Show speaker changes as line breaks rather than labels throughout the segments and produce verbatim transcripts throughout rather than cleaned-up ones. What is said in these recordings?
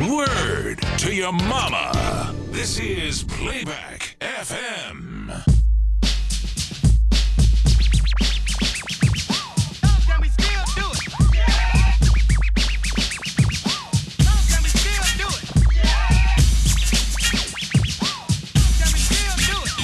Word to your mama. This is Playback F M.
Can we still do it? Can we still do it? Can we still do it?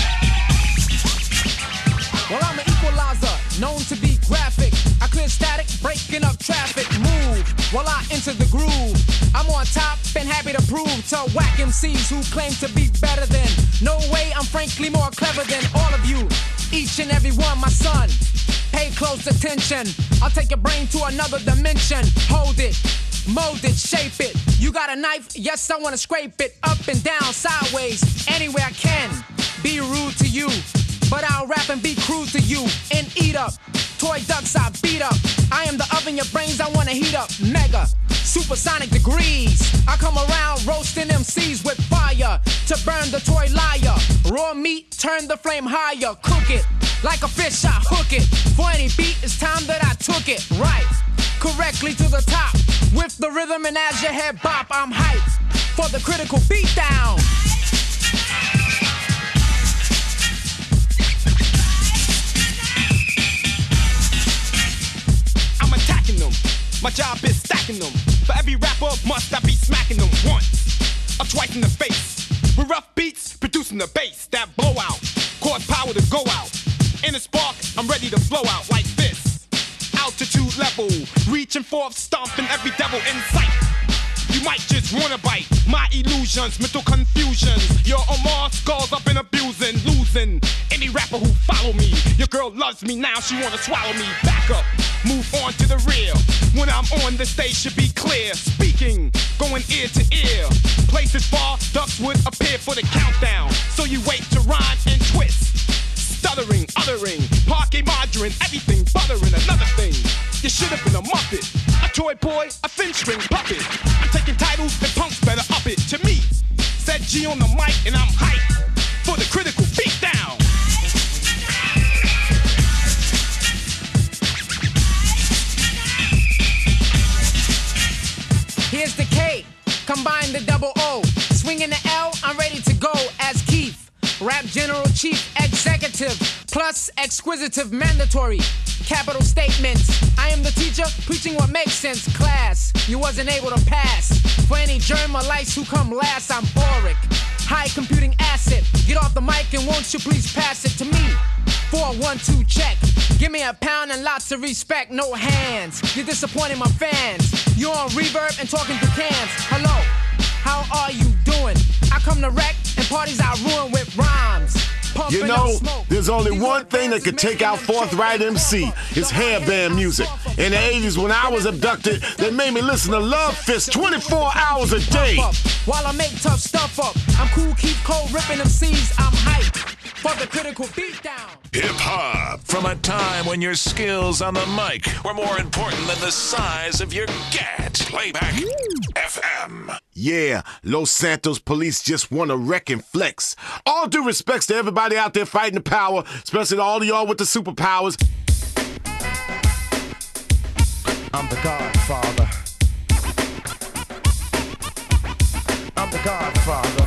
Well, I'm an equalizer, known to be graphic. I clear static, breaking up traffic. Move while I enter the groove. I'm on top and happy to prove to whack M Cs who claim to be better than. No way, I'm frankly more clever than all of you. Each and every one, my son. Pay close attention. I'll take your brain to another dimension. Hold it, mold it, shape it. You got a knife? Yes, I wanna scrape it up and down, sideways, anywhere I can. Be rude to you, but I'll rap and be crude to you and eat up. Toy ducks I beat up. I am the oven your brains I wanna heat up. Mega, supersonic degrees. I come around roasting M Cs with fire to burn the toy liar. Raw meat, turn the flame higher. Cook it like a fish, I hook it. For any beat, it's time that I took it right correctly to the top. With the rhythm and as your head bop, I'm hyped for the critical beatdown.
My job is stacking them. For every rapper, must I be smacking them once or twice in the face. With rough beats, producing the bass that blow out, cause power to go out. In a spark, I'm ready to blow out like this. Altitude level, reaching forth, stomping every devil in sight. You might just wanna bite my illusions, mental confusions. Your Omar skulls up and abusing, losing any rapper who follow me. Your girl loves me now, she wanna swallow me. Back up, move on to the rear. When I'm on the stage should be clear. Speaking, going ear to ear. Places far, ducks would appear for the countdown. So you wait to rhyme and twist. Stuttering, uttering, parquet margarine, everything buttering. Another thing, you should have been a muppet, a toy boy, a thin string puppet. I'm taking titles and punks better up it. To me, said G on the mic and I'm hyped for the critical beatdown.
Here's the K, combine the double O. Swinging the L, I'm ready to go as Keith. Rap General Chief Executive, plus exquisitive mandatory. Capital statements. I am the teacher, preaching what makes sense. Class, you wasn't able to pass. For any germ or lice who come last, I'm boric. High computing asset. Get off the mic and won't you please pass it to me? For a one two check. Give me a pound and lots of respect, no hands. You're disappointing my fans. You're on reverb and talking through cans. Hello, how are you doing? I come to wreck and parties I ruin with rhymes.
You know, there's only one thing that could take out Forthright M C. It's hairband music. In the eighties, when I was abducted, they made me listen to Love Fist twenty-four hours a day.
While I make tough stuff up, I'm cool, keep cold, ripping M Cs. I'm hyped for the critical beatdown.
Hip-hop, from a time when your skills on the mic were more important than the size of your gat. Playback F M.
Yeah, Los Santos police just want to wreck and flex. All due respects to everybody out there fighting the power, especially to all of y'all with the superpowers.
I'm the Godfather. I'm the Godfather.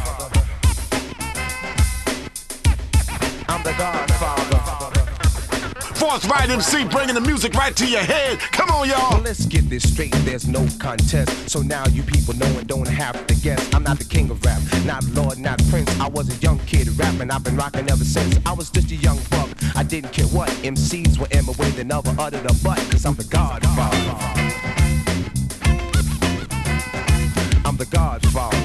I'm the Godfather.
Forthright M C bringing the music right to your head. Come on, y'all.
Well, let's get this straight. There's no contest. So now you people know and don't have to guess. I'm not the king of rap, not Lord, not Prince. I was a young kid rapping. I've been rocking ever since. I was just a young buck. I didn't care what M Cs were in my way. They never uttered a butt. Cause I'm the Godfather. I'm the Godfather.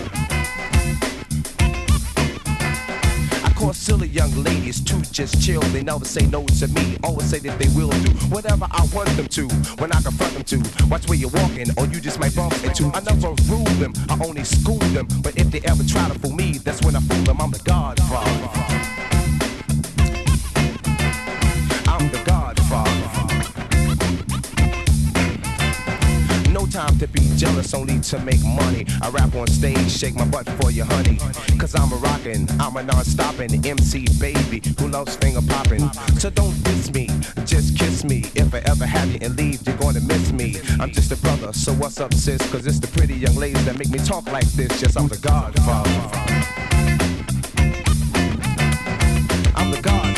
Cause silly young ladies to just chill. They never say no to me. Always say that they will do whatever I want them to. When I confront them to. Watch where you're walking, or you just might bump into. I never rule them, I only school them. But if they ever try to fool me, that's when I fool them. I'm the Godfather. I'm the Godfather. No time to be jealous, only to make money. I rap on stage, shake my butt for you, honey. Cause I'm a rockin', I'm a non-stoppin' M C baby who loves finger popping. So don't diss me, just kiss me. If I ever have you and leave, you're gonna miss me. I'm just a brother, so what's up, sis? Cause it's the pretty young ladies that make me talk like this. Yes, I'm the Godfather. I'm the Godfather.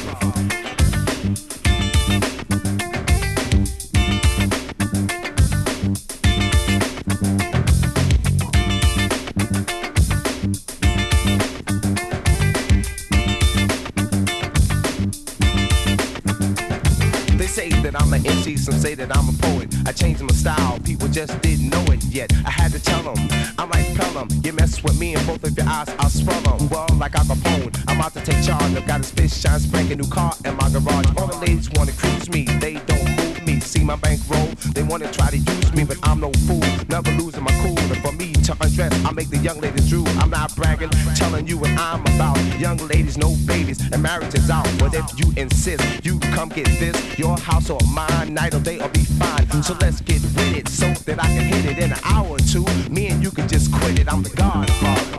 I'm an M C, some say that I'm a poet. I changed my style, people just didn't know it yet. I had to tell them, I'm like Pelham. You mess with me and both of your eyes, I'll swell them. Well, like Al Capone, I'm out to take charge. I've got a space shine, spanking new car in my garage. All the ladies wanna cruise me, they don't move me. See my bankroll, they wanna try to use me, but I'm no fool, never losing my cool. And for me to undress, I make the young ladies drool. I'm not bragging, telling you what I'm about. Young ladies, no babies, and marriage is out. But if you insist, you come get this. Your house or mine, night or day, or be fine. So let's get with it, so that I can hit it in an hour or two. Me and you can just quit it. I'm the Godfather.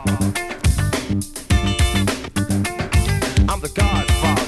I'm the Godfather.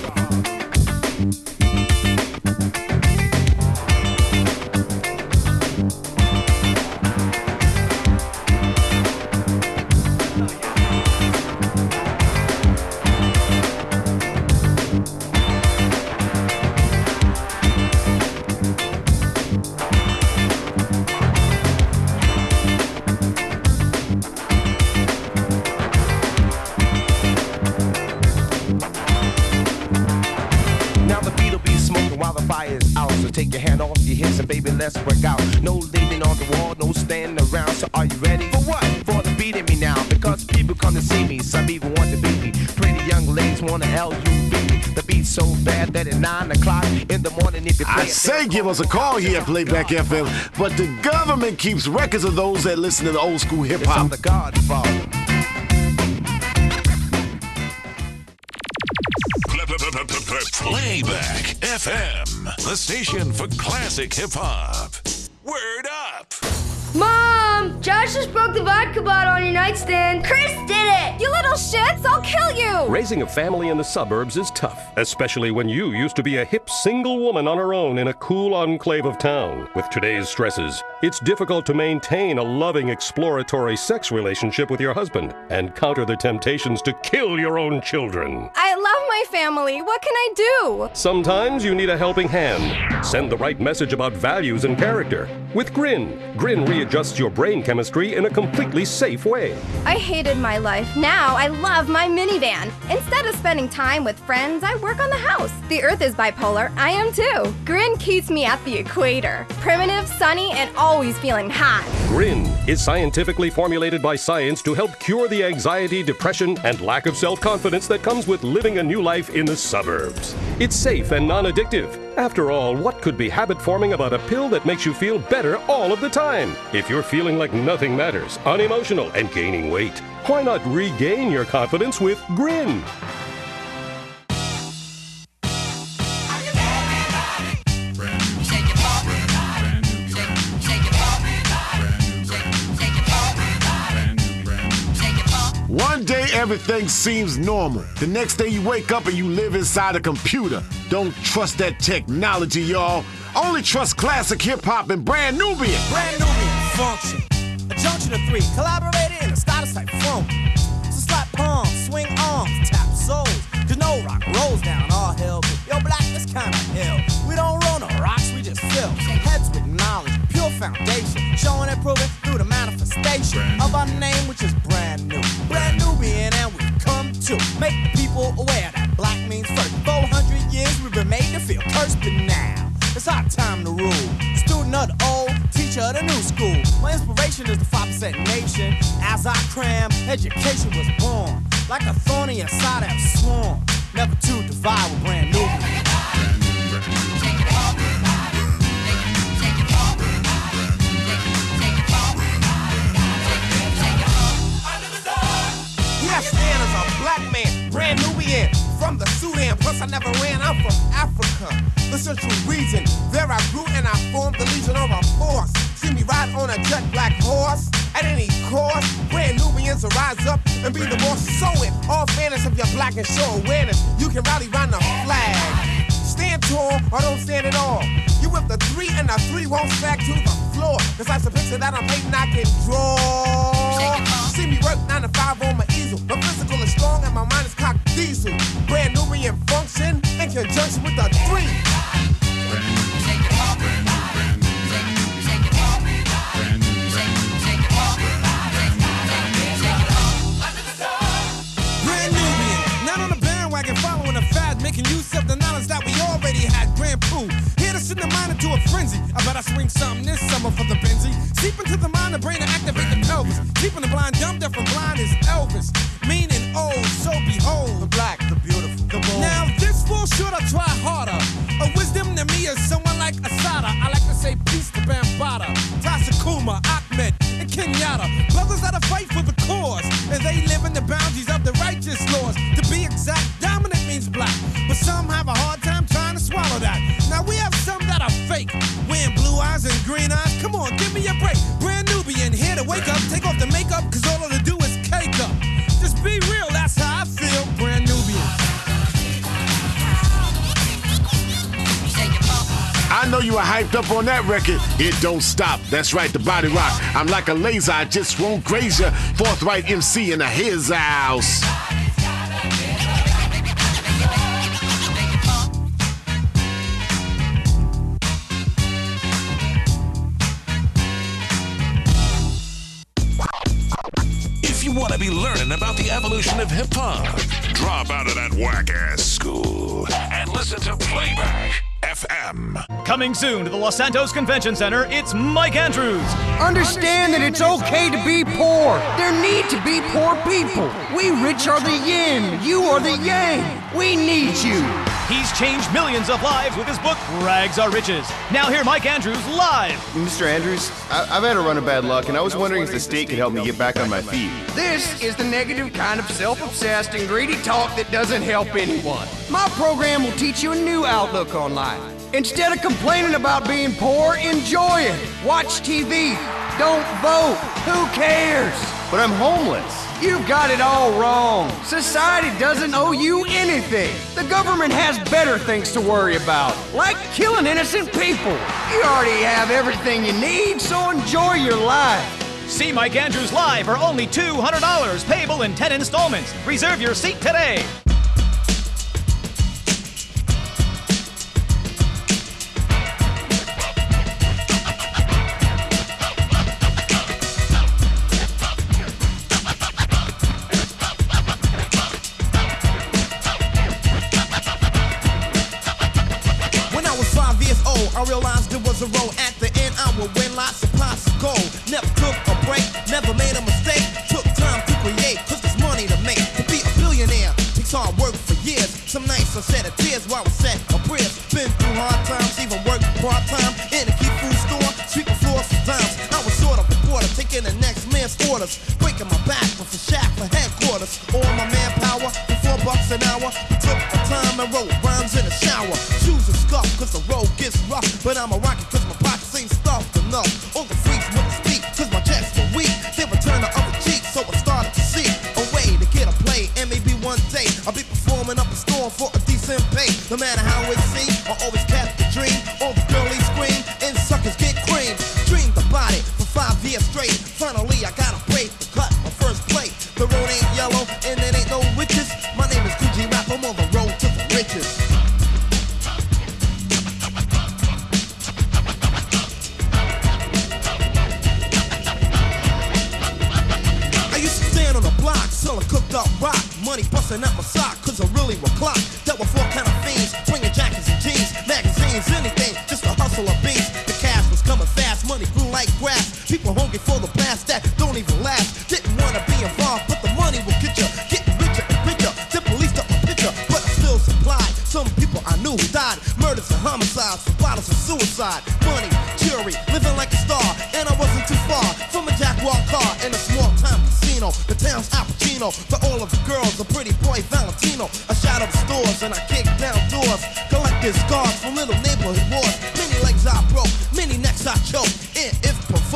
Take your hand off your hips and baby, let's work out. No leaning on the wall, no standing around. So are you ready? For what? For the beating me now. Because people come to see me, some even want to beat me. Pretty young ladies want to L U B. The beat's so bad that at nine o'clock in the morning if you play
I say give us a call here at Playback F M, but the government keeps records of those that listen to the old school hip hop.
I'm the Godfather.
Playback F M, the station for classic hip hop. Word up!
Mom! Josh just broke the vodka bottle on your nightstand. Chris did it! You little shits! I'll kill you!
Raising a family in the suburbs is tough, especially when you used to be a hip single woman on her own in a cool enclave of town. With today's stresses, it's difficult to maintain a loving, exploratory sex relationship with your husband and counter the temptations to kill your own children.
I love my family. What can I do?
Sometimes you need a helping hand. Send the right message about values and character. With Grin, Grin readjusts your brain chemistry in a completely safe way.
I hated my life. Now I love my minivan. Instead of spending time with friends, I work on the house. The earth is bipolar. I am too. Grin keeps me at the equator. Primitive, sunny, and always feeling hot.
Grin is scientifically formulated by science to help cure the anxiety, depression, and lack of self-confidence that comes with living a new life in the suburbs. It's safe and non-addictive. After all, what could be habit-forming about a pill that makes you feel better all of the time? If you're feeling like nothing matters, unemotional, and gaining weight, why not regain your confidence with Grin?
One day everything seems normal. The next day you wake up and you live inside a computer. Don't trust that technology, y'all. Only trust classic hip-hop and Brand Nubian.
Brand Nubian, function. A junction of three, collaborated in a status type phone. So slap palms, swing arms, tap souls. Cause no rock rolls down all hell. Yo, black, this kind of hell. We don't roll no rocks, we just fill heads with knowledge, pure foundation. Showing and proving through the manifestation of our name, which is brand new. Brand Nubian, and we come to make people aware that black means first. four hundred years we've been made to feel cursed, but now it's our time to rule. Student of the old, teacher of the new school. My inspiration is the five percent nation. As I cram, education was born. Like a thorn in your side I've sworn. Never to divide with Brand Nubian. Yes, man, as a black man, Brand Nubian. From the Sudan, plus I never ran, I'm from Africa. The central region, there I grew and I formed the Legion of our force. See,
See me ride on a jet black horse at any cost. Brand Nubians will rise up and be the boss. So it all fairness of your black and show awareness. You can rally round the flag. Stand tall or don't stand at all. You with the three and the three won't sag to the floor. Cause that's a picture that I'm painting I can draw. See me work nine to five on my easel. My physical is strong and my mind is cocked diesel. Brand Nubian function in conjunction with the three.
Making use of the knowledge that we already had. Grand Poo, here to send the mind into a frenzy. I bet I swing something this summer for the Benzie. Seep into the mind, the brain, and activate the pelvis. Keeping the blind dumb, deaf and blind is Elvis. Meaning old, so behold.
The black, the beautiful, the bold.
Now this fool should I try harder. A wisdom to me is someone like Asada. I like to say peace to Bambaataa, Tasha Kuma, Ahmed, and Kenyatta. Brothers that fight for the cause, and they live in the boundaries of the righteous laws. To be exact, dominant means black, but some have a hard time trying to swallow that. Now we have some that are fake, wearing blue eyes and green eyes. Come on, give me a break. Brand Nubian here to wake up, take off the makeup, cause all of the do is cake up. Just be real, that's how I feel. Brand Nubian.
I know you are hyped up on that record. It don't stop. That's right, the body rock. I'm like a laser, I just won't graze ya. Forthright M C in a his house.
If you want to be learning about the evolution of hip-hop, drop out of that whack-ass school and listen to Playback F M.
Coming soon to the Los Santos Convention Center, it's Mike Andrews.
Understand that it's okay to be poor. There need to be poor people. We rich are the yin, you are the yang. We need you.
He's changed millions of lives with his book, Rags Are Riches. Now hear Mike Andrews live.
Mister Andrews, I- I've had a run of bad luck, and I was wondering if the state could help me get back on my feet.
This is the negative kind of self-obsessed and greedy talk that doesn't help anyone. My program will teach you a new outlook on life. Instead of complaining about being poor, enjoy it. Watch T V. Don't vote. Who cares?
But I'm homeless.
You've got it all wrong. Society doesn't owe you anything. The government has better things to worry about, like killing innocent people. You already have everything you need, so enjoy your life.
See Mike Andrews live for only two hundred dollars, payable in ten installments. Reserve your seat today.
I realized there was a road at the end. I would win lots of pots of gold. Never took a break, never made a mistake. Took time to create, cause there's money to make. To be a billionaire takes hard work for years. Some nights I shed a tears while I sat a prayers. Been through hard times, even worked part-time in a key food store, sweeping floors for dimes. I was sort of a reporter, taking the next man's orders. Breaking my back with a shack for headquarters. All my manpower for four bucks an hour. Took the time and wrote rhymes in the shower. Shoes are scuffed cause the road gets rough. But I'm a rocket cause my pockets ain't stuffed enough. All the freaks wouldn't speak cause my checks were weak. They would turn the other cheek, so I started to see a way to get a play. And maybe one day I'll be performing up a store for a decent pay. No matter how it seems, I always kept the dream. All the girlies scream and suckers get cream. Dreamed about it for five years straight. Finally I got a break to cut my first plate. The road ain't yellow and it ain't no witches. My name is Coogee Rap, I'm on the road to the riches. Selling cooked up rock, money busting out my sock, cause I really were clocked. Dealt with four kind of fiends, bringing jackets and jeans, magazines, anything, just a hustle of beats. The cash was coming fast, money grew like grass. People hungry for the blast that don't even last. Didn't wanna be involved, but the money will get you. Getting richer and richer, then police up my picture, but I still supplied. Some people I knew died, murders and homicides, for bottles of suicide. Money, jury, living like a star, and I wasn't too far from a Jaguar car in a small town casino. The town's Al Pacino, for all of the girls, a pretty boy Valentino. I shot up stores and I kicked down doors, collected scars from little neighborhood wars. Many legs I broke, many necks I choked, and if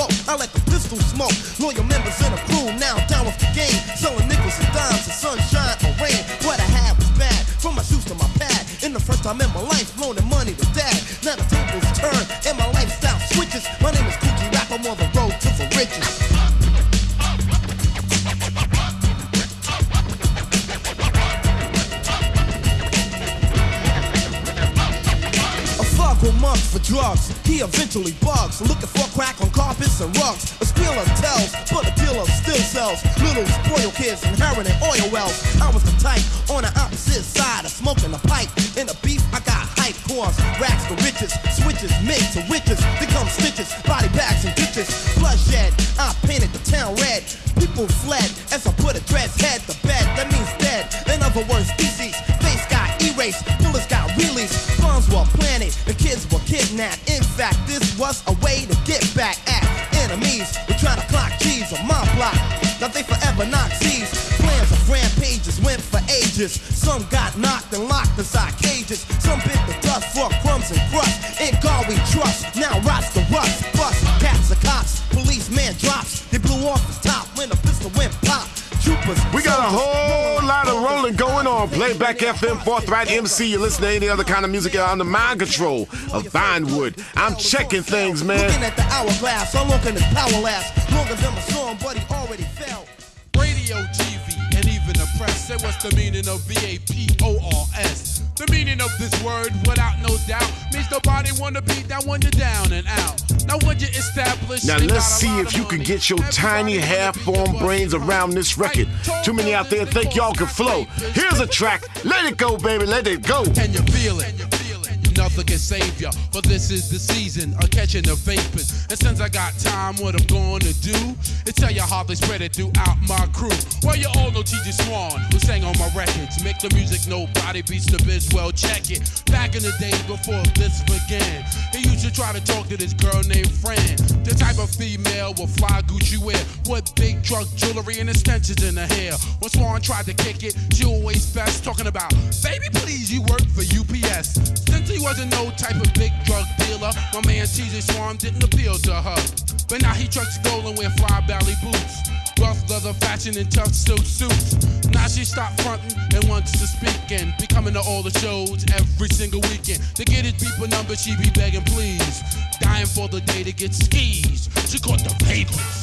drugs. He eventually bugs, looking for crack on carpets and rugs. A squealer tells, but a dealer still sells little spoiled kids and heroin and oil wells. I was the type on the opposite side of smoking a pipe. In the beef, I got hype, cause rags to riches, switches made to witches, become stitches, body bags and ditches, bloodshed. I painted the town red. People fled as I put a dread's head to bed. That means dead. In other words, feces. Face got erased, bullets got released, bombs were planted, the kids were kidnapped. In fact, this was a way to get back at enemies. We're trying to clock G's on my block. Now they forever Nazis. Plans of rampages went for ages. Some got knocked and locked inside cages. Some bit the dust for crumbs and crust. In God we trust, now rots the rust. Bust, cats are cops, policeman drops. They blew off his top when the pistol went pop. Troopers,
we got a whole lot of rolling going on. Playback F M, Forthright M C. You listen to any other kind of music under mind control of Vinewood. I'm checking things, man.
Looking at the hourglass, how long can this power last? Longer than my song, but he already fell.
Radio, T V, and even the press say what's the meaning of V A P O R S. The meaning of this word, without no doubt, means nobody wanna beat down when you're down and out. Now when you establish,
now let's see if you can get your tiny half-formed brains around this record. Too many out there think y'all can flow. Here's a track. Let it go, baby. Let it go.
Can you feel it? Nothing can save ya, but this is the season of catching the vapors. And since I got time, what I'm gonna do is tell you how they spread it throughout my crew. Well, you all know T J Swan, who sang on my records. Make the music, nobody beats the biz, well, check it. Back in the days before this began, he used to try to talk to this girl named Fran. The type of female with fly Gucci wear, with big truck jewelry and extensions in her hair. When Swan tried to kick it, she always fast, talking about, baby, please, you work for U P S. Since he wasn't no type of big drug dealer, my man T J Swan didn't appeal to her. But now he trucks gold and wear fly belly boots, rough leather fashion and tough silk suits. Now she stopped fronting and wants to speak and be coming to all the shows every single weekend. To get his people number, she be begging please, dying for the day to get skis. She caught the vapors.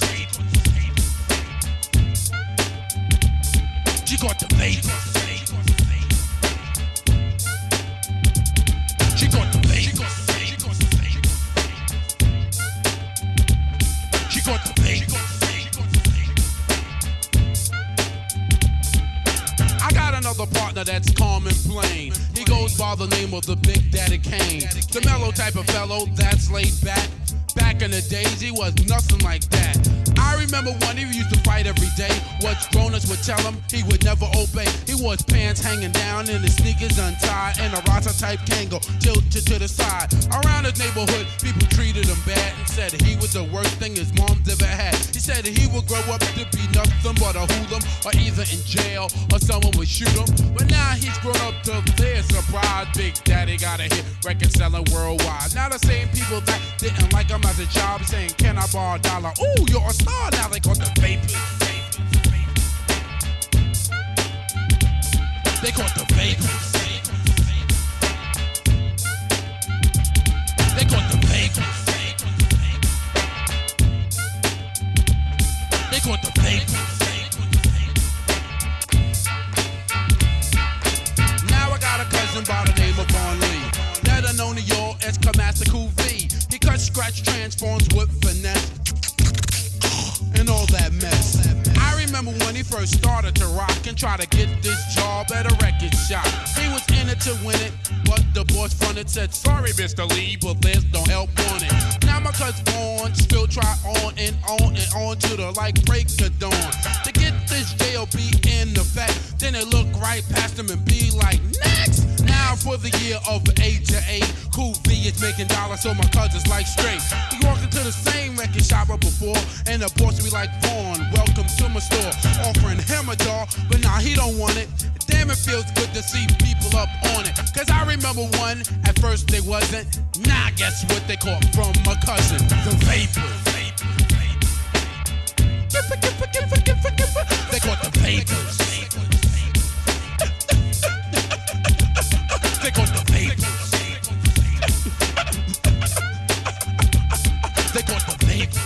She caught the vapors. She caught the vapors. She caught the vapors. I got another partner that's calm and plain. He goes by the name of the Big Daddy Kane. The mellow type of fellow that's laid back. Back in the days, he was nothing like that. I remember when he used to fight every day. What grown-ups would tell him, he would never obey. He wore his pants hanging down and his sneakers untied, and a Rasta-type Kango tilted to the side. Around his neighborhood, people treated him bad and said he was the worst thing his mom's ever had. He said he would grow up to be nothing but a hoodlum, or either in jail or someone would shoot him. But now he's grown up to their surprise. Big Daddy got a hit record selling worldwide. Now the same people that didn't like him as a child saying, can I borrow a dollar? Ooh, you're a star. Now they caught the vapors. They caught the vapors. They caught the vapors. They caught the vapors. Now I got a cousin by the name of Von Lee, better known to y'all as Kamaster Cool V. He cuts, scratch, transforms with finesse and all that mess. I remember when he first started to rock and try to get this job at a record shop. He was in it to win it, but the boss fronted said, sorry, Mister Lee, but there's no help on it. Now my cousin Vaughn still try on and on and on to the like break of dawn to get this J O B in effect. Then they look right past him and be like, next! Now for the year of age to eight, Cool V is making dollars, so my cousin's like straight. He walked into the same record shop up before, and the boss be like, Vaughn, welcome to my store, offering him a jar, but nah, he don't want it. Damn, it feels good to see people up on it. Cause I remember one, at first they wasn't. Now guess what they caught from my cousin? The vapors. They caught the vapors. They caught the vapors. They caught the vapors.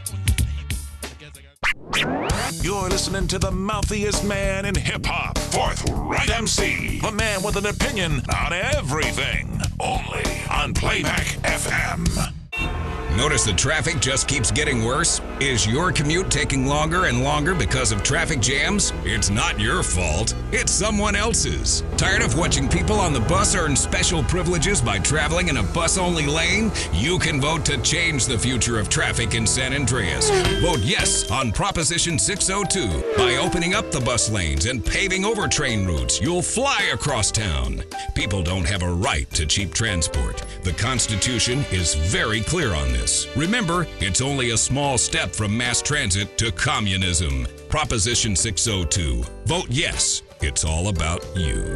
You're listening to the mouthiest man in hip-hop, Forthright M C, the man with an opinion on everything. Only on Playback F M.
Notice the traffic just keeps getting worse? Is your commute taking longer and longer because of traffic jams? It's not your fault. It's someone else's. Tired of watching people on the bus earn special privileges by traveling in a bus-only lane? You can vote to change the future of traffic in San Andreas. Vote yes on Proposition six oh two. By opening up the bus lanes and paving over train routes, you'll fly across town. People don't have a right to cheap transport. The Constitution is very clear on this. Remember, it's only a small step from mass transit to communism. Proposition six oh two. Vote yes. It's all about you.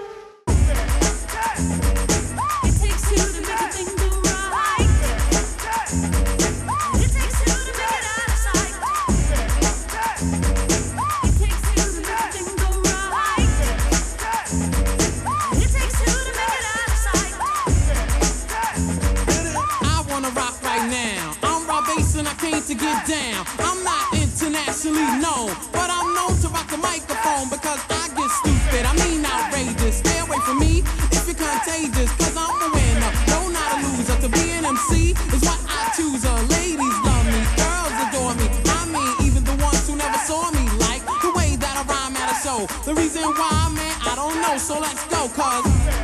To get down, I'm not internationally known, but I'm known to rock the microphone because I get stupid. I mean outrageous. Stay away from me if you're contagious, cause I'm a winner, no, not a loser. To be an M C is what I choose. Uh, ladies love me, girls adore me. I mean, even the ones who never saw me like the way that I rhyme at a show. The reason why, man, I don't know. So let's go, cause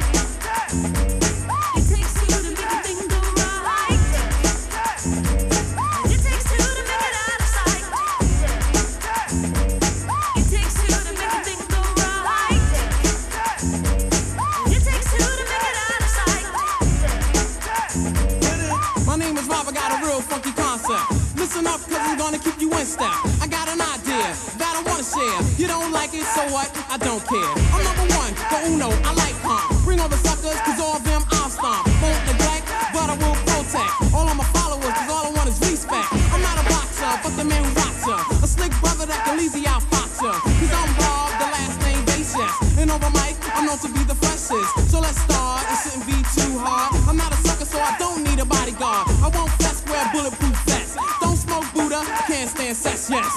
listen up, cause I'm gonna keep you in step. I got an idea that I wanna share. You don't like it, so what? I don't care. I'm number one, the uno, I like calm. Bring all the suckers, cause all of them I'll stomp. Won't neglect, but I will protect all of my followers, cause all I want is respect. I'm not a boxer, but the man who rocks ya. A slick brother that can easy out fox ya. Cause I'm Bob, the last name Basis. And over mic, I'm known to be the freshest. So let's start, it shouldn't be too hard. I'm not a sucker, so I don't need a bodyguard. I won't flex, wear bulletproof vests. Don't smoke Buddha, can't stand sex, yes.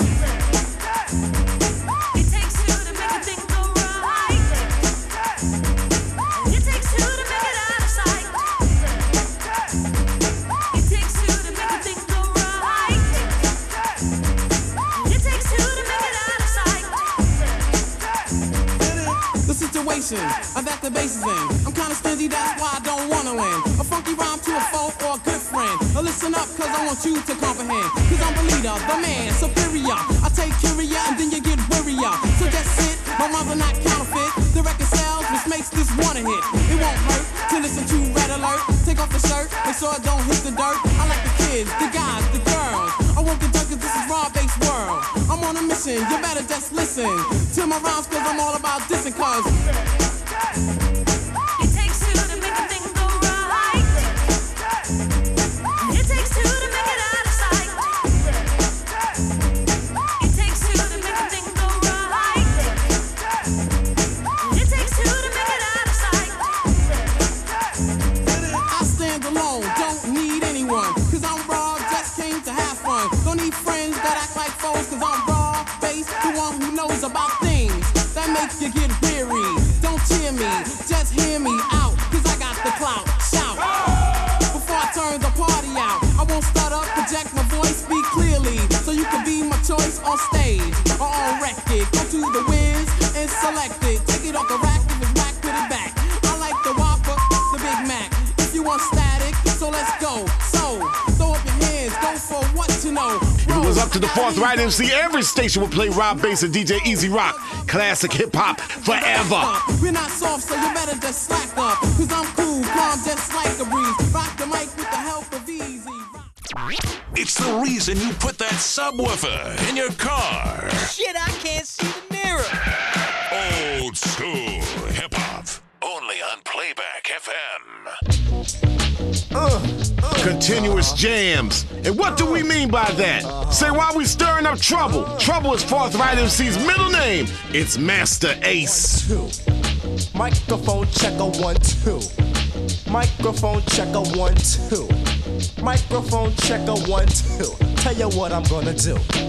It takes two to make a thing go right. It takes two to make it out of sight. It takes two to make a thing go right. It takes two to make it out of sight. The situation of that the bass is in. I'm kinda stingy, that's why I don't wanna win. A funky rhyme to a foe or a good friend. Now listen up, cause I want you to comprehend. Cause I'm the leader, the man, superior. I take curia and then you get wearier. So just sit, my rhymes are not counterfeit. The record sells, which makes this one a hit. It won't hurt to listen to Red Alert. Take off the shirt, make sure it don't hit the dirt. I like the kids, the guys, the girls. I won't get done cause this is raw-based world. I'm on a mission, you better just listen to my rhymes cause I'm all about dissing cause it takes two to make a thing go right. It takes two to make it out of sight. It takes two to make a thing go right. It takes two to make it out of sight. I stand alone, don't need anyone. Cause I'm raw, just came to have fun. Don't need friends that act like foes. Cause I'm raw, based, the one who knows about things that make you get weary. Don't cheer me, just hear me out. Cause I got the clout, shout. Before I turn the party out, I won't stutter, project my voice, speak clearly. So you can be my choice on stage or on record. Go to the whiz and select it. Take it off the rack, if it's whack, put it back. I like the Whopper, the Big Mac. If you want static, so let's go. So, throw up your hands, go for what you know.
If it was up to the forthright M C, every station would play Rob Bass and D J Easy Rock. Classic hip-hop forever.
We're not soft, so you better just slack up. Cause I'm cool, calm, just like a breeze. Rock the mic with the help of Easy Rock.
It's the reason you put that subwoofer in your car.
Shit, I can't see the mirror.
Old school hip-hop. Only on Playback F M.
Uh, uh, Continuous jams. And what do we mean by that? Say, why we stirring up trouble? Trouble is Forthright M C's middle name. It's Master Ace.
Two. Microphone checker one, two. Microphone checker one, two. Microphone checker one, two. Tell you what I'm gonna do.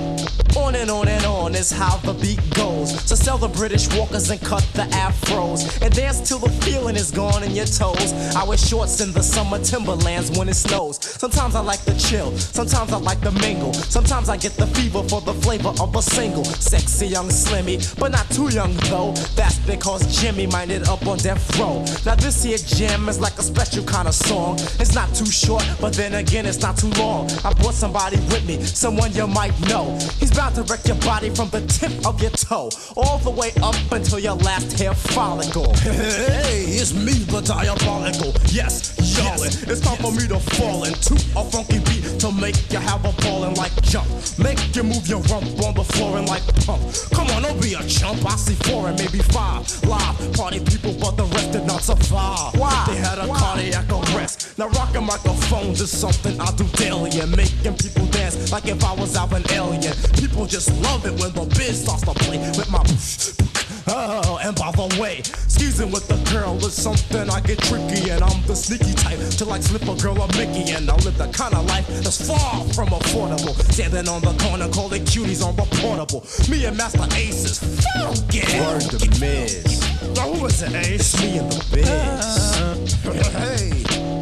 On and on and on is how the beat goes. So sell the British walkers and cut the afros, and dance till the feeling is gone in your toes. I wear shorts in the summer timberlands when it snows. Sometimes I like the chill, sometimes I like the mingle. Sometimes I get the fever for the flavor of a single. Sexy young Slimmy, but not too young though. That's because Jimmy minded up on death row. Now this here jam is like a special kind of song. It's not too short, but then again it's not too long. I brought somebody with me, someone you might know. He's bound to wreck your body from the tip of your toe all the way up until your last hair follicle.
Hey, it's me, the diabolical. Yes, yawning. It's time for me to fall into a funky beat to make you have a ballin' like jump. Make you move your rump on the floor and like pump. Come on, don't be a chump. I see four and maybe five live party people, but the rest did not survive. Why? They had a Why? cardiac arrest. Now rocking microphones is something I do daily, and making people dance like if I was out an alien. People just love it when the biz starts to play with my. Oh, and by the way, skeezing with the girl is something I get tricky, and I'm the sneaky type to like slip a girl a Mickey, and I live the kind of life that's far from affordable. Standing on the corner, calling cuties on the portable. Me and Master Ace is funky.
Word to Miz.
Now who is it, Ace?
It's me and the biz.
Hey.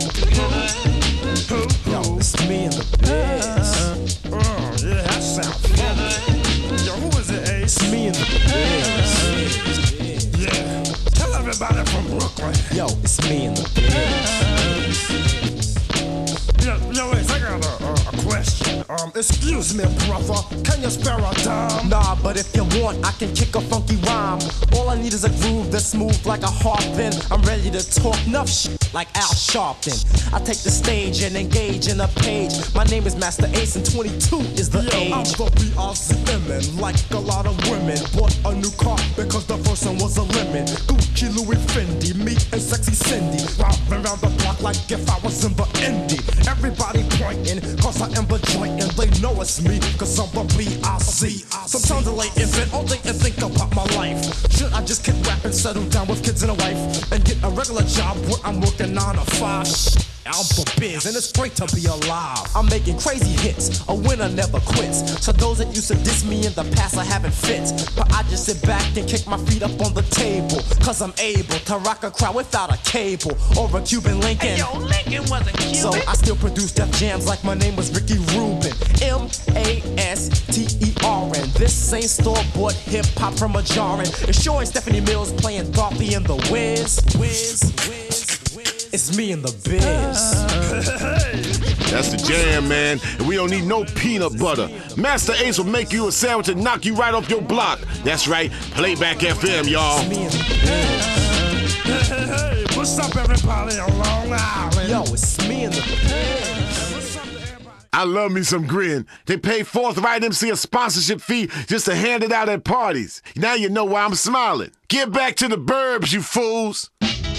Yo, it's me and the biz.
Oh, yeah, that sounds funky. Yo, who is it, Ace?
It's me and the biz.
Yeah, tell everybody from Brooklyn.
Yo, it's me and the biz.
Yo, yo, Ace, I got a, a, a question. Um, excuse me, brother, can you spare a dime?
Nah, but if you want, I can kick a funky rhyme. All I need is a groove that's smooth like a harp. Then I'm ready to talk enough shit like Al Sharpton. I take the stage and engage in a page. My name is Master Ace and twenty-two is the
Yo,
age.
I'm the B R C M, like a lot of women. Bought a new car because the first one was a lemon. Gucci, Louis, Fendi, me and sexy Cindy. Robbing around the block like if I was in the indie. Everybody pointing, cause I am the joint and they know it's me, cause I'm the B I C. Sometimes I lay in bed all day and think about my life. Should I just keep rapping, settle down with kids and a wife, and get a regular job where I'm working nine to five? I'm for biz and it's great to be alive.
I'm making crazy hits, a winner never quits. So those that used to diss me in the past I haven't fit, but I just sit back and kick my feet up on the table, cause I'm able to rock a crowd without a cable or a Cuban Lincoln.
Hey, yo, Lincoln wasn't Cuban.
So I still produce Def Jams like my name was Ricky Rubin. M A S T E R N. This ain't store-bought hip-hop from a jarring. It's sure ain't Stephanie Mills playing Dorothy in the Wiz. Wiz, Wiz, Wiz. It's me and the biz.
That's the jam, man. And we don't need no peanut butter. Master Ace will make you a sandwich and knock you right off your block. That's right, Playback F M, y'all.
Hey, hey, hey, what's up, everybody on Long Island?
Yo, it's me and the biz.
I love me some Grin. They pay Forthright M C a sponsorship fee just to hand it out at parties. Now you know why I'm smiling. Get back to the burbs, you fools.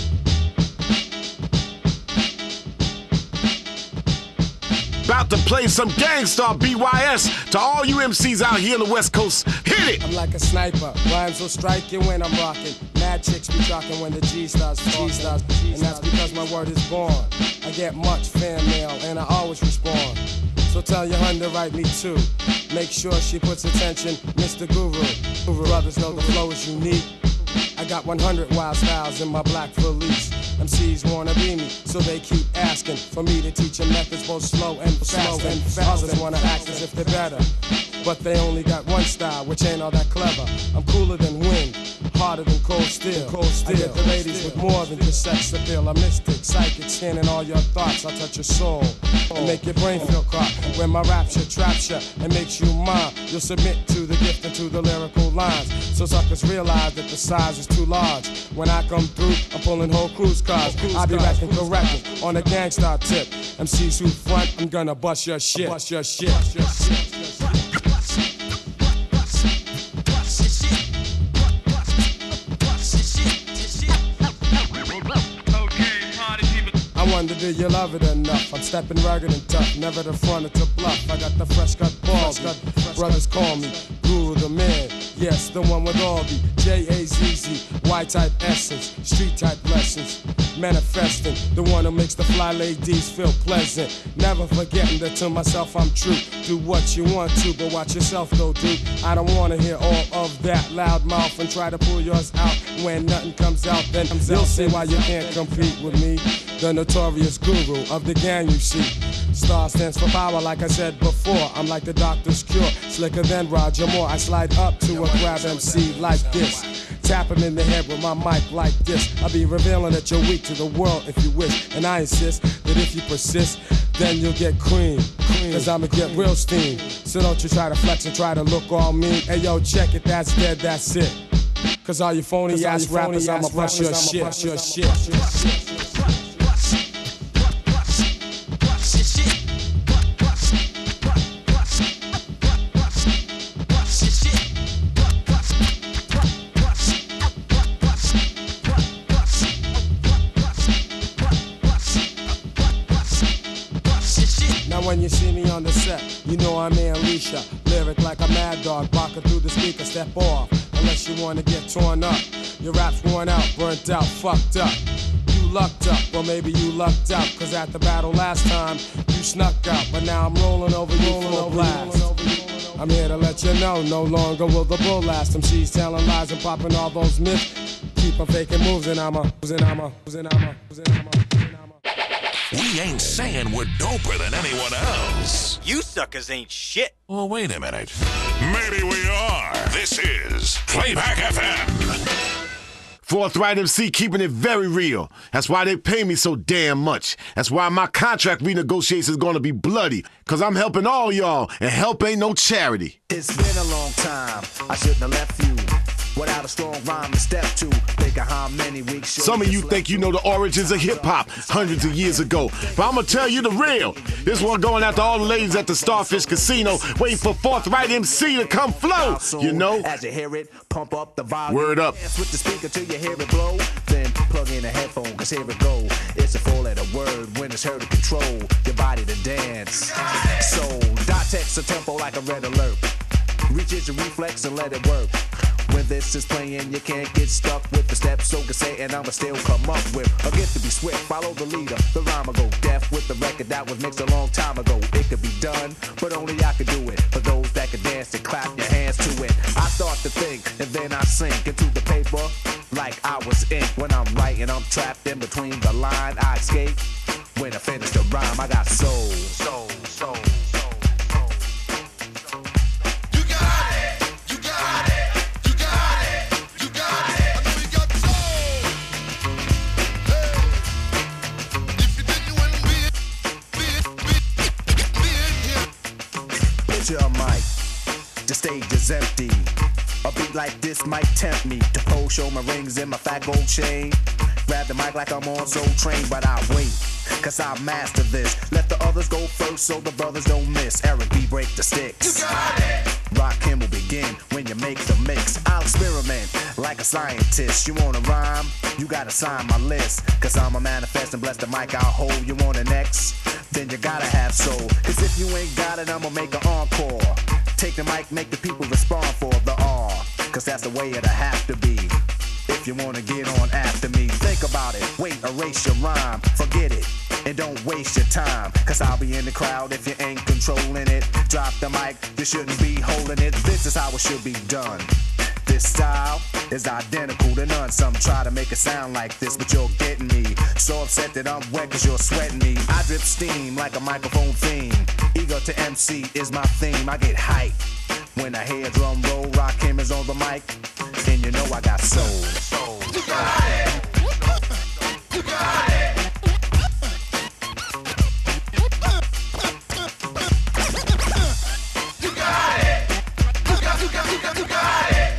About to play some Gangstar B Y S to all you M Cs out here in the West Coast. Hit it!
I'm like a sniper, rhymes will strike you when I'm rocking. Mad chicks be talking when the G starts talking. And that's because my word is born. I get much fan mail and I always respond. So tell your hun to write me too. Make sure she puts attention, Mister Guru. Guru brothers know the flow is unique. I got one hundred wild styles in my black Felice. M Cs wanna be me, so they keep asking for me to teach them methods both slow and fast. And fast. Others wanna act as if they're better, but they only got one style, which ain't all that clever. I'm cooler than wind, harder than cold steel. Cold steel. I get the ladies with more than just sex appeal. A mystic, psychic, scanning all your thoughts. I touch your soul and make your brain feel caught. When my rapture traps you and makes you mine, you'll submit to the gift and to the lyrical lines. So suckers realize that the size is too large. When I come through, I'm pulling whole cruise cars. I be rapping correcting on a Gangstar tip. M Cs who front, I'm gonna bust your shit. Bust your shit. Bust your shit. I wonder, do you love it enough? I'm stepping rugged and tough, never the front or to bluff. I got the fresh cut balls, got brothers call me Guru the man. Yes, the one with all the J A Z Z, Y-type essence, street-type lessons. Manifesting, the one who makes the fly ladies feel pleasant. Never forgetting that to myself I'm true. Do what you want to, but watch yourself though, dude. I don't wanna hear all of that loud mouth and try to pull yours out. When nothing comes out, then you'll see why you can't compete with me. The notorious guru of the gang, you see. Star stands for power, like I said before. I'm like the doctor's cure, slicker than Roger Moore. I slide up to a grab M C like this. Tap him in the head with my mic like this. I'll be revealing that you're weak to the world if you wish. And I insist that if you persist, then you'll get cream. Cause I'ma get real steam. So don't you try to flex and try to look all mean. Hey yo, check it, that's dead, that's it. Cause all you phony ass rappers, I'ma bust your shit. Bust your shit. When you see me on the set, you know I'm Alicia. Lyric like a mad dog, barking through the speaker, step off. Unless you wanna get torn up. Your rap's worn out, burnt out, fucked up. You lucked up, or maybe you lucked out. Cause at the battle last time, you snuck out. But now I'm rolling over you full blast. I'm here to let you know, no longer will the bull last. M Cs telling lies and popping all those myths. Keep on faking moves and I'm a, and I'm a, and I'm a, and I'm a.
We ain't saying we're doper than anyone else.
You suckers ain't shit.
Well, wait a minute. Maybe we are. This is Playback F M.
Forthright M C keeping it very real. That's why they pay me so damn much. That's why my contract renegotiation is gonna be bloody. Cause I'm helping all y'all, and help ain't no charity.
It's been a long time. I shouldn't have left you without a strong rhyme to step to. Think of how many weeks.
Some of you think you know the origins of hip-hop hundreds of years ago. But I'm gonna tell you the real. This one going out to all the ladies at the Starfish Casino waiting for Forthright M C to come flow. You know?
As you hear it, pump up the volume.
Word up.
Switch the speaker till you hear it blow. Then plug in a headphone, cause here it go. It's a four-letter word when it's heard to control your body to dance. So, dot text a tempo like a red alert. Reach your reflex and let it work. When this is playing, you can't get stuck with the steps. So can say, and I'ma still come up with a gift to be swift. Follow the leader, the rhyme will go deaf with the record that was mixed a long time ago. It could be done, but only I could do it. For those that can dance and clap your hands to it. I start to think, and then I sink into the paper like I was ink. When I'm writing, I'm trapped in between the line. I escape when I finish the rhyme. I got soul, soul, soul. Your mic, the stage is empty. A beat like this might tempt me to pose, show my rings and my fat gold chain. Grab the mic like I'm on Soul Train, but I wait, cause I master this. Let the others go first so the brothers don't miss. Eric B, break the sticks. You got it. Rock him will begin when you make the mix. I'll experiment like a scientist. You wanna rhyme? You gotta sign my list. Cause I'm a manifest and bless the mic I'll hold. You want an X? Then you gotta have soul. Cause if you ain't got it, I'ma make an encore. Take the mic, make the people respond for the R. Cause that's the way it'll have to be. If you wanna get on after me, think about it. Wait, erase your rhyme, forget it. And don't waste your time. Cause I'll be in the crowd if you ain't controlling it. Drop the mic, you shouldn't be holding it. This is how it should be done. This style is identical to none. Some try to make it sound like this, but you're getting me so upset that I'm wet cause you're sweating me. I drip steam like a microphone theme. Ego to M C is my theme. I get hype when I hear drum roll. Rock him is on the mic, and you know I got soul. soul. You got it. You got it. You got it. You got, you got, you got, you got it.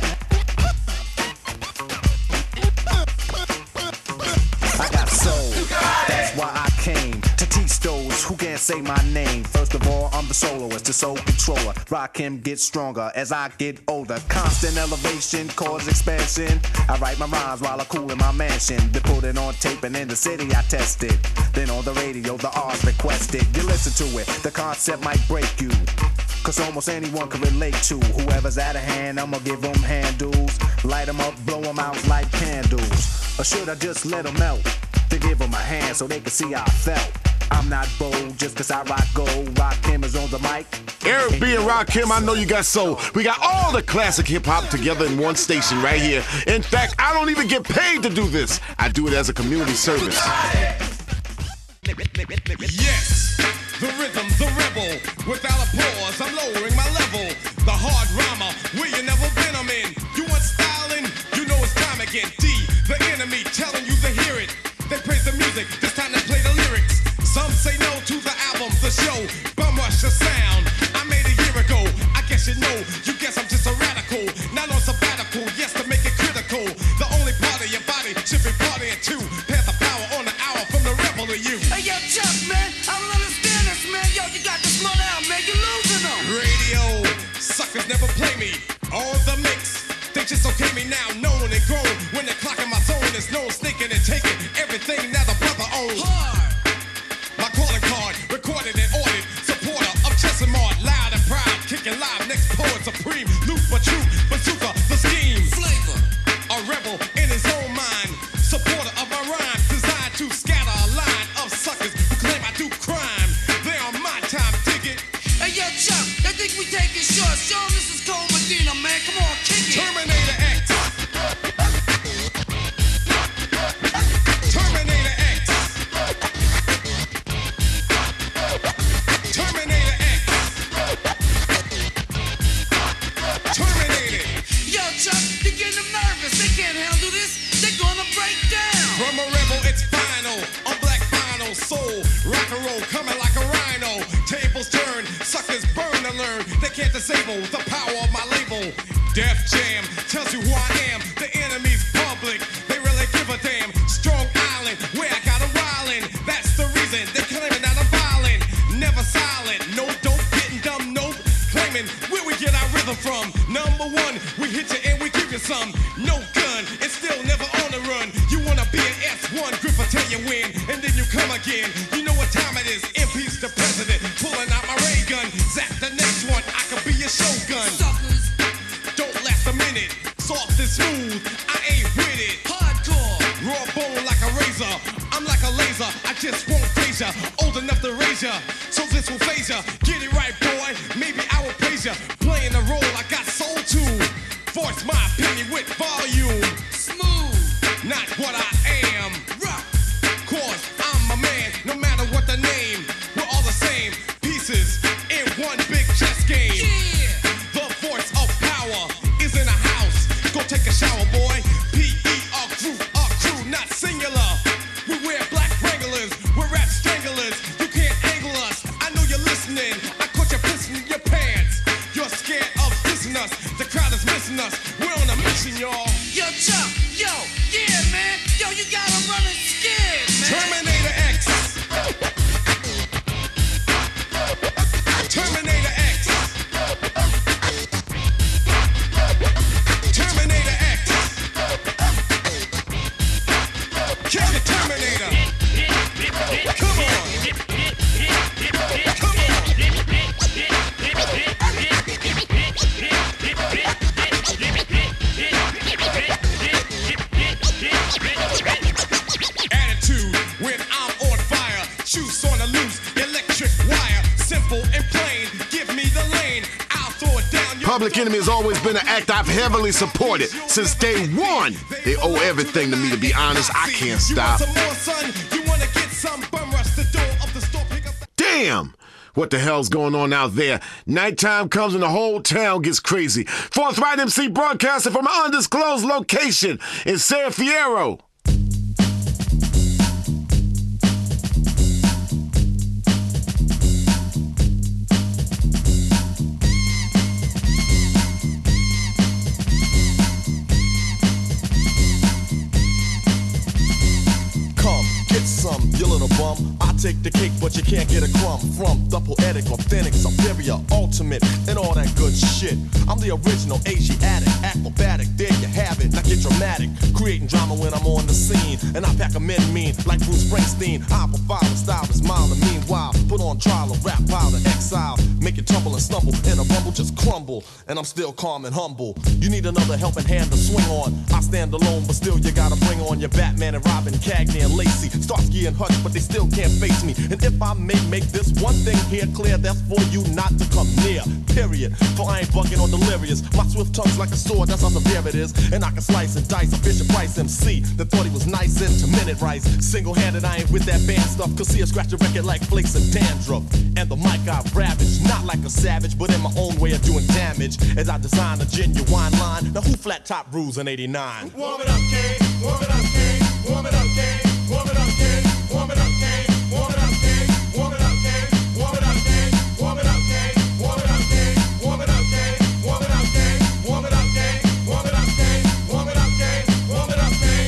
I got soul. That's why I came to teach those who can't say my name. First of all, I'm the soloist, the soul controller. Rakim gets stronger as I get older. Constant elevation, cause expansion. I write my rhymes while I cool in my mansion. They put it on tape and in the city I test it. Then on the radio, the R's requested. You listen to it, the concept might break you. Cause almost anyone can relate to whoever's out of hand. I'ma give them handles, light them up, blow them out like candles. Or should I just let them melt? To give them a hand so they can see how I felt. I'm not bold just cause I rock gold. Rakim is on the mic.
Eric B and Rakim, I know you got soul. We got all the classic hip-hop together in one station right here. In fact, I don't even get paid to do this. I do it as a community service.
Yes, the rhythm, the rebel. Without a pause, I'm lowering my level. The hard rhymer, where you never been, I'm in. You want styling? You know it's time again. D, the enemy, telling you to hear it. They praise the music, this time they play the lyrics. Some say no to the album, the show. Bum rush the sound I made a year ago. I guess you know, you guess I'm just a radical. Not on sabbatical, yes, to make it critical. The only part of your body should be partying too. Pass the power on the hour from the rebel to you.
Hey, yo, Chuck, man, I don't understand this, man. Yo, you got to slow down, man. You're losing them.
Radio, suckers never play me. All the mix, they just okay me now. Known and grown, when the clock in my zone is known. Sneaking and taking everything that the brother owns. My calling card, recorded and ordered. Supporter of Chesimard, loud and proud. Kicking live, next poet supreme. Loop but true, bazooka, the scheme. Flavor, a rebel in his own mind. Supporter of my rhyme, designed to scatter a line of suckers who claim I do crime. They on my time, dig it.
Hey, yo, Chuck, I think we take it short. Show 'em this is Cole Medina, man. Come on, kick it.
Terminator X. Terminator X. Terminator X. Terminated.
Yo, Chuck, you're getting them nervous. They can't handle this. They're gonna break down.
From a rebel, it's final. On black vinyl, soul, rock and roll, coming like a rhino. Tables turn, suckers burn to learn. They can't disable the power of my label. Def Jam tells you who I am. The enemy's public. They really give a damn. Strong Island, where I got a wildin'. That's the reason they're claiming that I'm violent. Never silent, no dope, getting dumb, nope. Claiming where we get our rhythm from. Number one, we hit you and we give you some. No gun, it's still never on the run. You wanna be an S one, Gripper tell you when, and then you come again. You know what time it is, impeach the president. Pulling out my ray gun, zap the next one, I could be your shogun. Suckers, don't last a minute, soft and smooth, I ain't with it. Hardcore, raw bone like a razor, I'm like a laser, I just won't phase ya. Old enough to raise ya, so this will phase ya. Get it right, boy, maybe I will praise ya. Playing the role I got soul to, voice my opinion with volume. Smooth, not what I am. Rock, cause I'm a man, no matter what the name. We're all the same, pieces in one big chess game. Yeah. The voice of power is in a house. Go take a shower, boy. P E R crew, a crew, not singular. We wear black wranglers, we're rap stranglers. You can't angle us, I know you're listening. I caught you pissing in your pants. You're scared of dissing us, the crowd is missing us. We're on a mission, y'all.
Yo, Chuck, yo, yeah, man. Yo, you got 'em running scared, man.
Terminator X. Terminator X. Terminator X. Kill the Terminator. Come on. Come on. Attitude when I'm on fire. Juice on the loose, electric wire. Simple and plain, give me the lane. I'll throw it down your
Public Enemy has always been an act I've heavily supported since day one. They owe everything to me, to be honest. I can't stop.
You want some more, son? You wanna get some? Bum rush the door of the store, pick up the
Damn! What the hell's going on out there? Nighttime comes and the whole town gets crazy. Forthright M C broadcasting from an undisclosed location in San Fierro.
Come, get some, you little bum. I take the cake, but you can't get a crumb from the poetic, authentic, superior, ultimate, and all that good shit. I'm the original Asiatic, acrobatic, there you have it. Now get dramatic, creating drama when I'm on the scene. And I pack a men mean, like Bruce Springsteen. I profile the style is mild, and meanwhile, put on trial, a rap pile of exile. Make it tumble and stumble, and a rumble just crumble. And I'm still calm and humble. You need another helping hand to swing on. I stand alone, but still you gotta bring on your Batman and Robin, Cagney and Lacey, Starsky and Hutch, but they still can't face me. And if I may make this one thing here clear, that's for you not to come near, period. For I ain't bugging or delirious. My swift tongue's like a sword, that's how severe it is. And I can slice and dice a Fisher Price M C that thought he was nice into minute rice. Single-handed, I ain't with that band stuff, cause see I scratch a record like flakes and dandruff. And the mic I ravage, not like a savage, but in my own way of doing damage. As I design a genuine line. Now who flat top rules in eighty-nine?
Warm it up, King. Warm it up, King. Warm it up, King. Warm it up, King. Warm it up, King. Warm it up, King. Warm it up, King. Warm it up, King. Warm it up, King. Warm it up, King. Warm it up, King. Warm it up, King. Warm it up, King. Warm it up, King. Warm it up, King. Warm it up, King.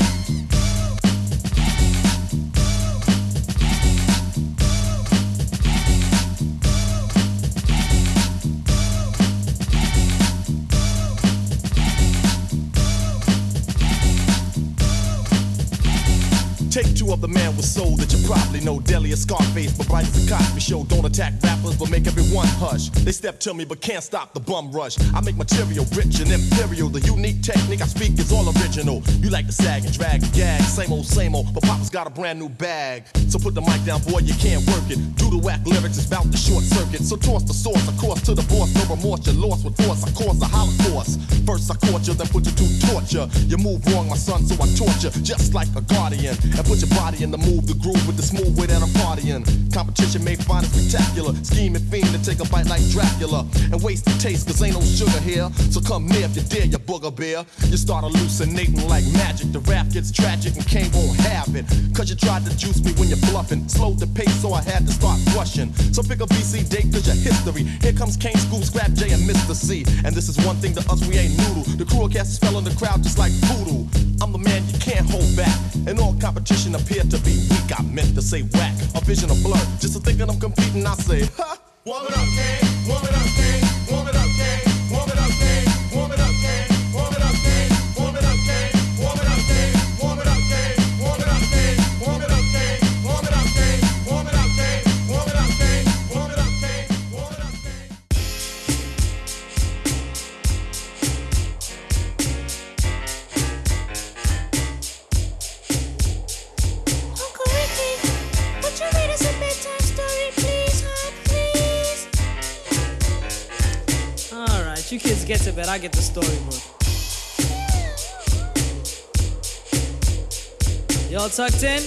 Take two of the man with soul that you probably know. Deli or Scarface, but bright as a Cosby Show. Don't attack rappers, but make everyone hush. They step to me, but can't stop the bum rush. I make material rich and imperial. The unique technique I speak is all original. You like to sag and drag and gag. Same old, same old, but Papa's got a brand new bag. So put the mic down, boy, you can't work it. Do the whack lyrics, it's bout to short circuit. So toss the source, of course, to the boss. No remorse, you're lost with force. I cause a holocaust. First I caught you, then put you to torture. You move wrong, my son, so I torture. Just like a guardian. And put your body in the move, the groove with the smooth way that I'm partying. Competition may find it spectacular. Scheming fiend to take a bite like Dracula. And waste the taste, cause ain't no sugar here. So come near if you dare, you booger bear. You start hallucinating like magic. The rap gets tragic and Kane won't have it. Cause you tried to juice me when you're bluffing. Slowed the pace, so I had to start rushing. So pick a B C date, cause your history. Here comes Kane, School, Scrap J, and Mister C. And this is one thing to us, we ain't noodle. The crew cast is spell in the crowd just like voodoo. I'm the man you can't hold back. And all competition appeared to be weak. I meant to say whack, a vision of blur. Just to thinking I'm competing, I say, ha!
Warm it up, King. Warm it up, King. Warm it up, King. Warm it up, King. Warm it up, King. Warm it up, King. Warm it up, King. Warm it up, King. Warm it up, King. Warm it up, King. Warm it up, King. Warm it up, King. Warm it up, King. Warm it up, King. Warm it up, King. Warm it up, King.
Uncle Ricky, would you read us a bedtime story, please, huh, please?
All right, you kids get to bed. I get the storybook. Y'all tucked in?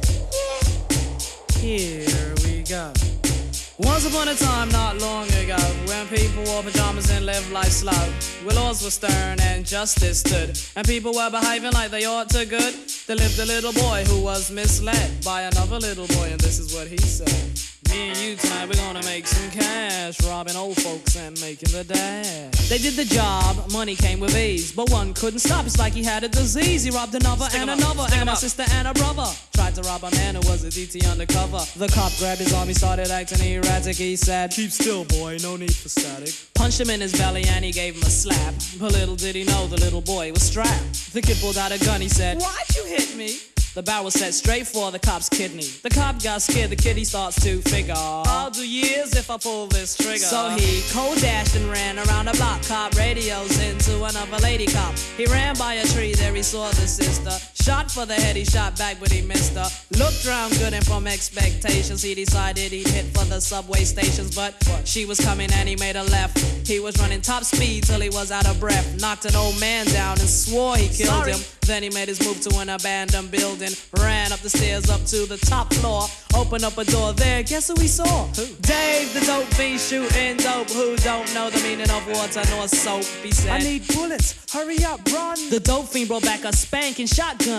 Here we go. Once upon a time, not long ago, when people wore pajamas and lived life slow, where laws were stern and justice stood, and people were behaving like they ought to good, there lived a little boy who was misled by another little boy, and this is what he said. Me and you tonight, we're gonna make some cash, robbing old folks and making the dash. They did the job, money came with ease, but one couldn't stop, it's like he had a disease. He robbed another Stick and another, Stick and a sister and a brother. Tried to rob a man who was a D T undercover. The cop grabbed his arm, he started acting erratic. He said, keep still, boy, no need for static. Punched him in his belly and he gave him a slap. But little did he know the little boy was strapped. The kid pulled out a gun, he said, why'd you hit me? The barrel was set straight for the cop's kidney. The cop got scared, the kid he starts to figure, I'll do years if I pull this trigger. So he cold dashed and ran around the block. Cop radios into another lady cop. He ran by a tree, there he saw the sister. Shot for the head, he shot back but he missed her. Looked round good and from expectations he decided he'd hit for the subway stations. But she was coming and he made a left. He was running top speed till he was out of breath. Knocked an old man down and swore he killed Sorry. him. Then he made his move to an abandoned building. Ran up the stairs up to the top floor. Opened up a door there, guess who he saw? Who? Dave the dope fiend shooting dope. Who don't know the meaning of water nor soap, he said.
I need bullets, hurry up, run.
The dope fiend brought back a spanking shotgun.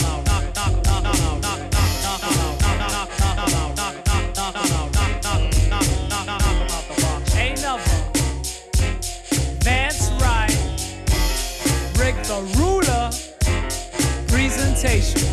Ain't never. That's right. Rick the Ruler presentation.